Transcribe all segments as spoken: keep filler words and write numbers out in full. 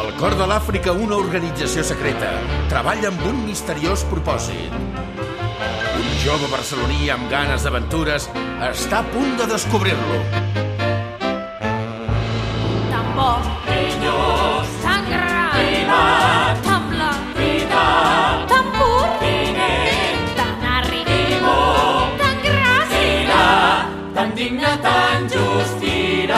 Al cor de l'Àfrica, una organització secreta treballa amb un misteriós propòsit. Un jove barceloní amb ganes d'aventures està a punt de descobrir-lo. Tan bo, Pinyós, tan gran, primat, tan blanc, vital, tan pur, vinent, tan arri, timó, tan gras, irà, tan digne, tan justirà.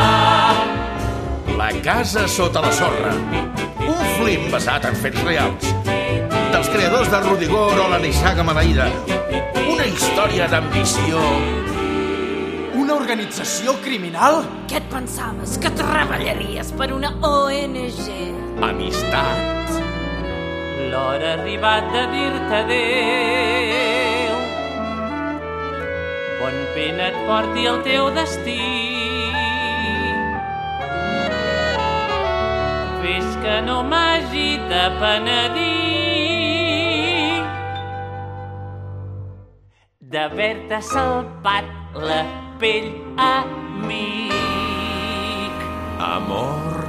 La casa sota la sorra. Un film basat en fets reals. Dels creadors de Rudigor o la Nissaga Maleïda. Una història d'ambició. Una organització criminal? Què et pensaves, que treballaries per una O N G? Amistat. L'hora ha arribat de dir-te adéu. Bon pena et porti el teu destí. Fes que no m'hagi de penedir d'haver-te salpat la pell, amic. Amor.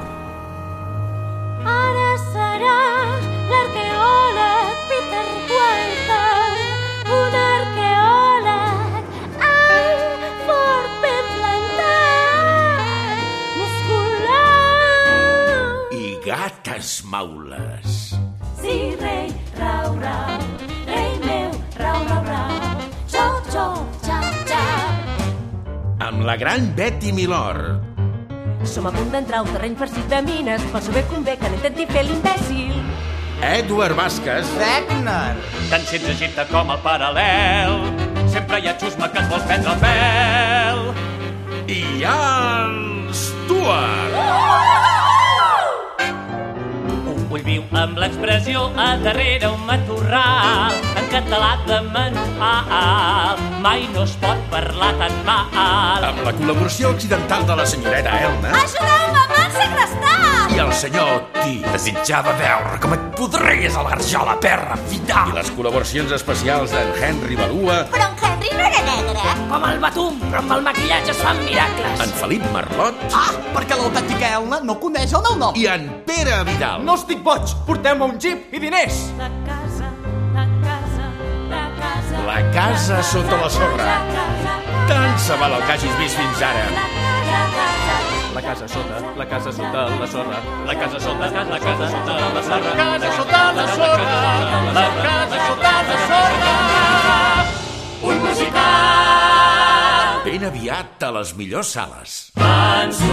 Ara seràs l'arqueòleg Peter Walter, un arqueòleg, ai, fort ben plantat, muscular. I gates maules. Sí, rei, rau, rau, rei meu, rau, rau, rau, xau, xau, xau, xau. Amb la gran Betty Milor. Som a punt d'entrar a un terreny farcit de mines, per saber convé que no intenti fer l'imbècil. Edward Vasquez. Wagner. Tant si ets Egipte com el paral·lel, sempre hi ha xusma que et vols prendre el pèl. I Ian Stewart. Un ull viu amb l'expressió a darrere un matorral, en català de manual, mai no es pot parlar tan mal. Amb la col·laboració accidental de la senyoreta Elna. Ajudeu-me, m'han segrestat! I el senyor T. Desitjava veure com et podries a l'arjola, perra, I fidal. les col·laboracions especials d'en Henry Balua, Però en Henry no era negre. Com el Batum, però amb el maquillatge es fan miracles. en Felip Marlot Ah, perquè l'autèntica Elna no coneix el meu nom. i en Pere Vidal. No estic boig, porteu-me un jeep i diners. La casa, la casa, la casa... La casa sota la sorra. Tant se val el que hagis vist fins ara. La casa sota, la casa sota la sorra, la casa sota, la casa sota la sorra, la casa sota la sorra, la casa sota la sorra. Un musical Ben aviat a les millors sales. ens